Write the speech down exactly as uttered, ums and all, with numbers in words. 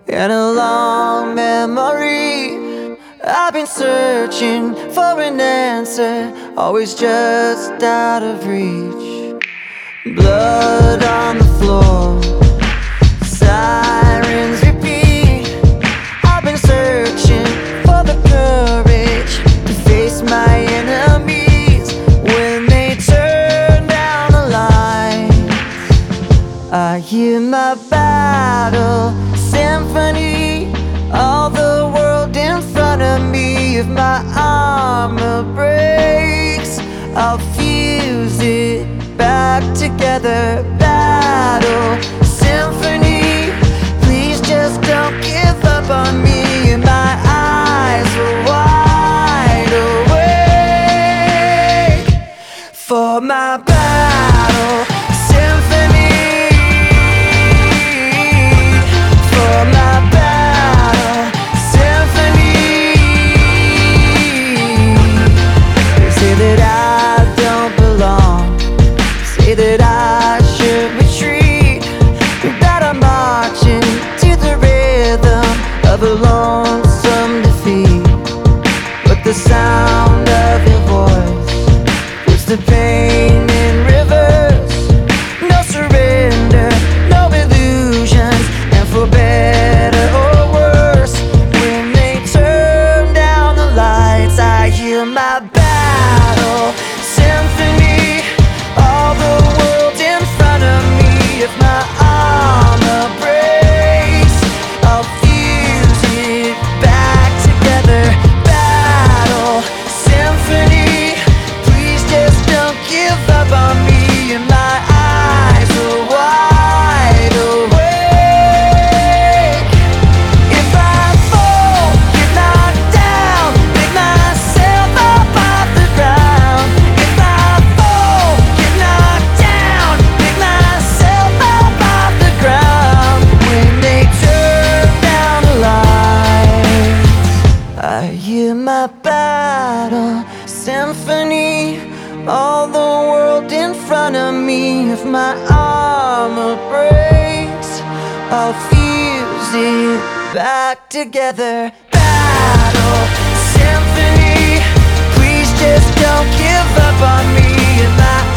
and a long memory. I've been searching for an answer, always just out of reach. Blood on the floor, sirens repeat. I've been searching for the courage to face my enemies when they turn down the lights. I hear my battle symphony, all the world in front of me. If my armor breaks, I'll fuse it back together. Battle symphony, please just don't give up on me. And my eyes are wide awake for my battle symphony. That I should retreat, that I'm marching to the rhythm of a lonesome defeat. But the sound of your voice puts the pain in reverse. No surrender, no illusions, and for better or worse, when they turn down the lights, I hear my battle symphony. All the world in front of me. If my armor breaks, I'll fuse it back together. Battle symphony, please just don't give up on me. And my eyes are wide awake. If I fall, get knocked down, pick myself up off the ground. If I fall, get knocked down, pick myself up off the ground. When they turn down the lights, I hear my battle symphony. All the world in front of me. If my armor breaks, I'll fuse it back together. Battle symphony, please just don't give up on me. And my